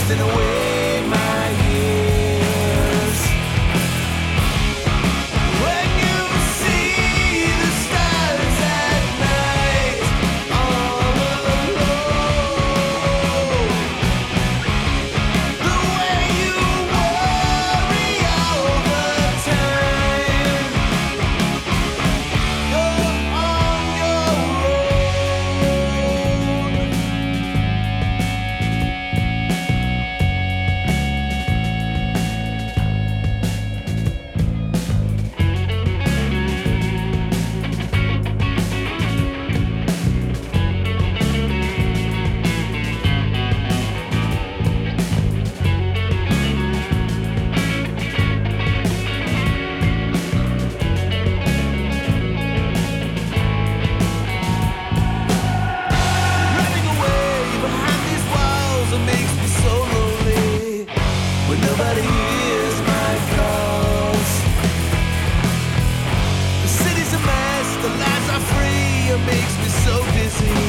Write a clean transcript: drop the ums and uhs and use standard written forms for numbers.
wasting away my years. When you see the stars at night, all alone, the way you worry all the time, you're on your own. Running away behind these walls, it makes me so lonely when nobody hears my calls. The city's a mess, the lights are free, it makes me so dizzy.